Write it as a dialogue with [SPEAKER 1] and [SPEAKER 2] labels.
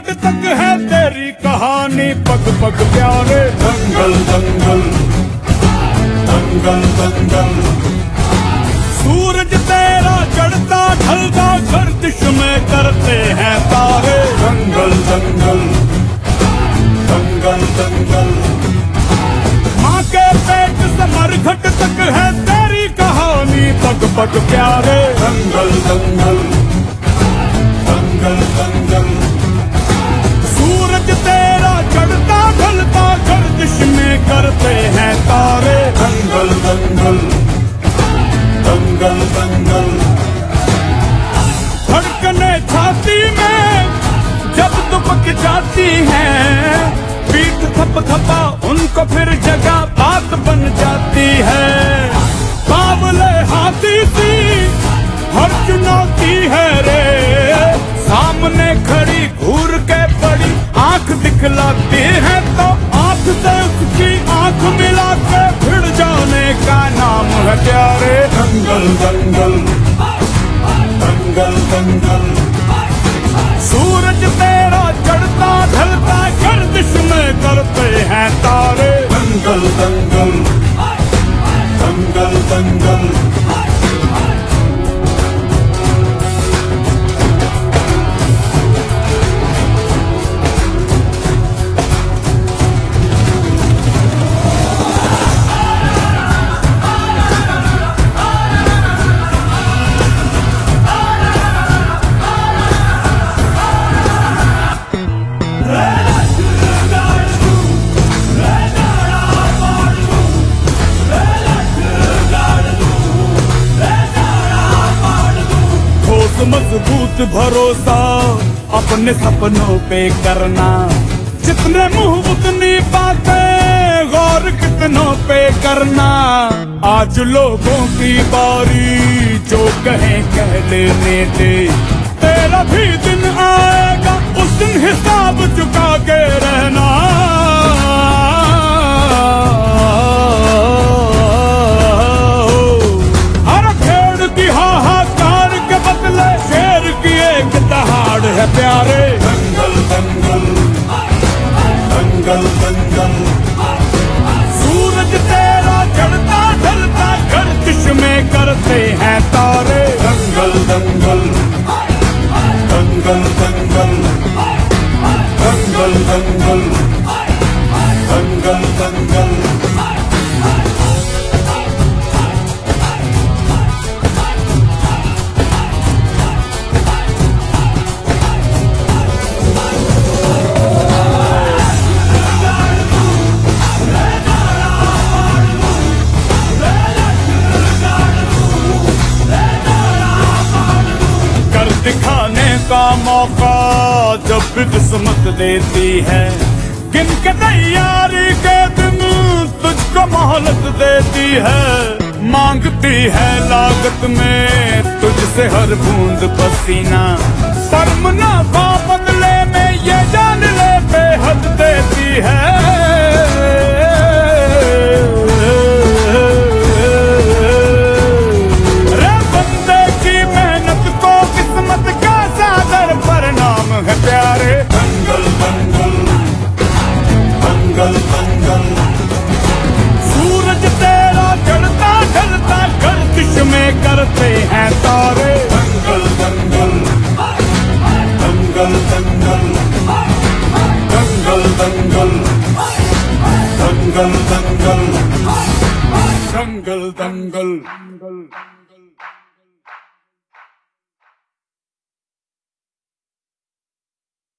[SPEAKER 1] घट तक है तेरी कहानी, पग पग प्यारे। दंगल दंगल दंगल दंगल, सूरज तेरा चढ़ता ढलता गर्दिश में करते हैं तारे। दंगल दंगल दंगल दंगल, माँ के पेट से मरघट तक है तेरी कहानी, पग पग प्यारे। दंगल दंगल दंगल दंगल, सूरज तेरा चढ़ता ढलता गर्दिश में करते हैं तारे। दंगल दंगल दंगल दंगल, धड़कने छाती में जब दुबक जाती है, पीठ थप थपा उनको फिर जगह बात बन जाती है। बावले हाथी सी हर चुनौती है रे, सामने खड़ी घूर के बड़ी आंख दिखलाती है, तो आंख से उसकी आंख मिला के भिड़ जाने का नाम है प्यारे। दंगल दंगल दंगल दंगल, सूरज तेरा चढ़ता ढलता गर्दिश में करते हैं तारे। दंगल दंगल दंगल दंगल, मजबूत भरोसा अपने सपनों पे करना, जितने मुंह उतनी बातें, गौर कितनों पे करना। आज लोगों की बारी, जो कहें कह लेने दे, तेरा भी दिन आएगा उस दिन हिसाब चुका के रहना। है प्यारे। दंगल दंगल दंगल दंगल, सूरज तेरा चढ़ता ढलता गर्दिश में करते हैं तारे। दंगल दंगल दंगल दंगल दंगल दंगल दंगल दंगल, दिखाने का मौका जब भी किस्मत देती है, गिन के तैयारी के दिन तुझको मोहलत देती है। मांगती है लागत में तुझसे हर बूंद पसीना, पर मुनाफा बदले में ये जान ले बेहद देती है। है प्यारे। दंगल दंगल दंगल दंगल, सूरज तेरा चढ़ता ढलता गर्दिश में करते हैं तारे। दंगल दंगल दंगल दंगल दंगल दंगल दंगल दंगल दंगल दंगल।